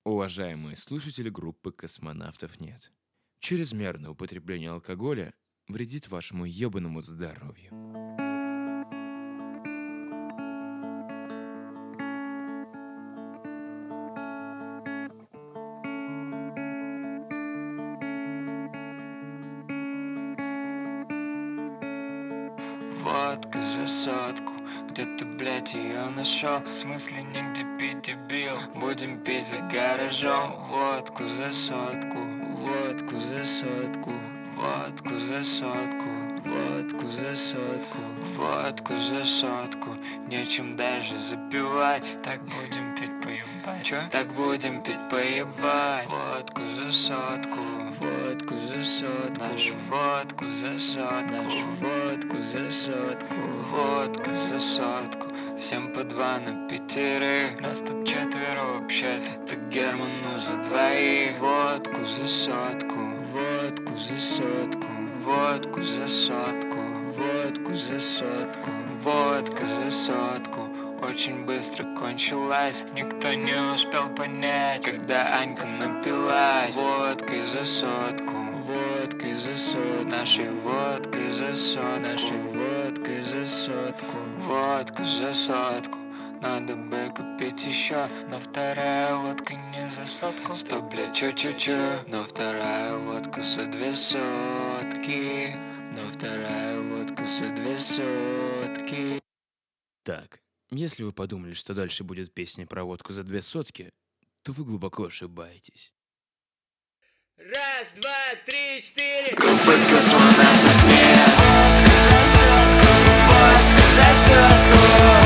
Уважаемые слушатели группы «Космонавтов нет». Чрезмерное употребление алкоголя вредит вашему ебаному здоровью. Водка за сотку, где ты, блядь, ее нашел? В смысле нигде пить, дебил. Будем пить за гаражом. Водку за сотку, водку за сотку, водку за сотку, водку за сотку, водку за сотку. Нечем даже запивать. Так будем пить, поебать. Чё? Так будем пить, поебать. Водку за сотку, водку за сотку, нашу водку за сотку, нашу водку за сотку, водка за сотку. Всем по 2 на 5. Нас тут 4 вообще-то. Так Герману за 2. Водку за сотку, водку за сотку, водку за сотку, водку за сотку, водка за сотку. Очень быстро кончилась, никто не успел понять, когда Анька напилась. Водкой за сотку, водкой за сотку, нашей водкой за сотку, нашей водкой за сотку, водку за сотку. Надо бы купить еще, но вторая водка не за сотку. Стоп, блядь, чё, но вторая водка за 2 сотки, но вторая водка за 2 сотки. Так, если вы подумали, что дальше будет песня про водку за 2 сотки, то вы глубоко ошибаетесь. 1, 2, 3, 4. Группа «Космонавтов нет». Водка за сотку, водка за сотку.